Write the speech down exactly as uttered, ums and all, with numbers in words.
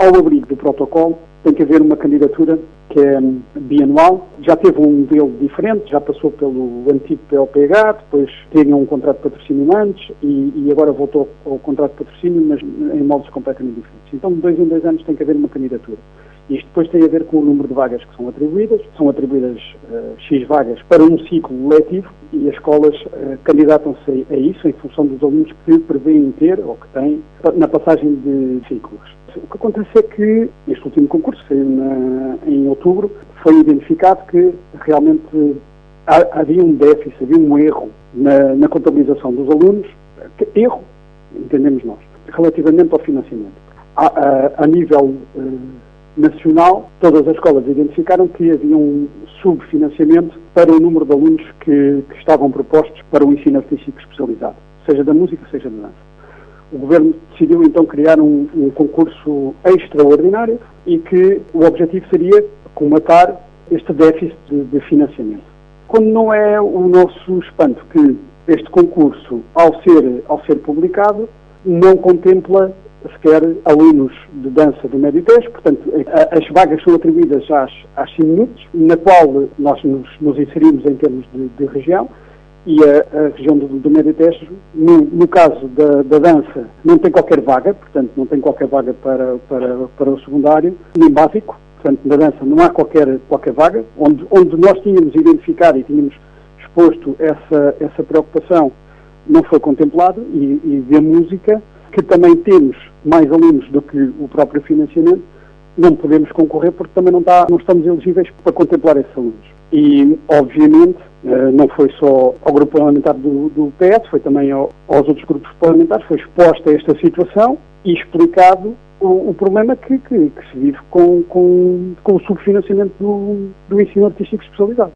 ao abrigo do protocolo, tem que haver uma candidatura que é bianual. Já teve um modelo diferente, já passou pelo antigo P L P H, depois tinha um contrato de patrocínio antes e, e agora voltou ao contrato de patrocínio, mas em moldes completamente diferentes. Então, de dois em dois anos tem que haver uma candidatura. Isto depois tem a ver com o número de vagas que são atribuídas. São atribuídas uh, X vagas para um ciclo letivo e as escolas uh, candidatam-se a isso em função dos alunos que prevêem ter ou que têm na passagem de ciclos. O que acontece é que este último concurso, saiu na, em outubro, foi identificado que realmente há, havia um déficit, havia um erro na, na contabilização dos alunos, que, erro, entendemos nós, relativamente ao financiamento. A, a, a nível uh, nacional, todas as escolas identificaram que havia um subfinanciamento para o número de alunos que, que estavam propostos para o ensino artístico especializado, seja da música, seja da dança. O Governo decidiu então criar um, um concurso extraordinário e que o objetivo seria comatar este déficit de, de financiamento. Quando não é o nosso espanto que este concurso, ao ser, ao ser publicado, não contempla sequer alunos de dança do médio teste, portanto, a, as vagas são atribuídas às, às cinco minutos, na qual nós nos, nos inserimos em termos de, de região, e a, a região do, do médio teste, no, no caso da, da dança, não tem qualquer vaga, portanto, não tem qualquer vaga para, para, para o secundário, nem básico, portanto, na dança não há qualquer, qualquer vaga, onde, onde nós tínhamos identificado e tínhamos exposto essa, essa preocupação, não foi contemplado, e, e de música, que também temos mais alunos do que o próprio financiamento, não podemos concorrer porque também não, está, não estamos elegíveis para contemplar esses alunos. E, obviamente, não foi só ao grupo parlamentar do, do P S, foi também ao, aos outros grupos parlamentares, foi exposta esta situação e explicado o, o problema que, que, que se vive com, com, com o subfinanciamento do, do ensino artístico especializado.